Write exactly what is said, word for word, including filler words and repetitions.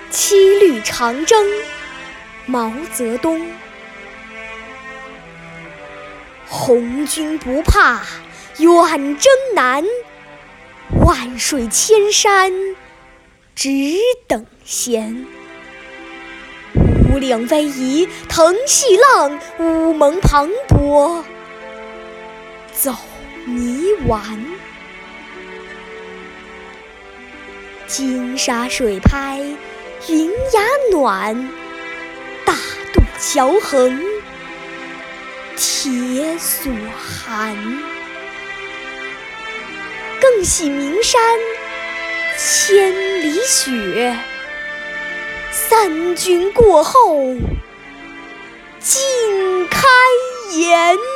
七律长征，毛泽东。红军不怕远征难，万水千山只等闲。五岭逶迤腾细浪，乌蒙磅礴走泥丸。金沙水拍云崖暖，大渡桥横铁索寒。更喜名山千里雪，三军过后尽开颜。